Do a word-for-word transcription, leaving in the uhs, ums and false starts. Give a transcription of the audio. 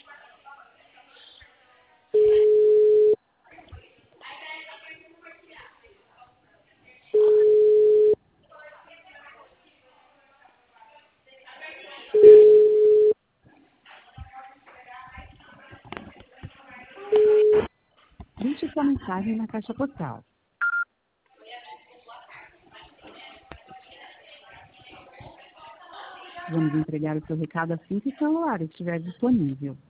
Deixe sua mensagem na caixa postal. Vamos entregar o seu recado assim que o celular estiver disponível.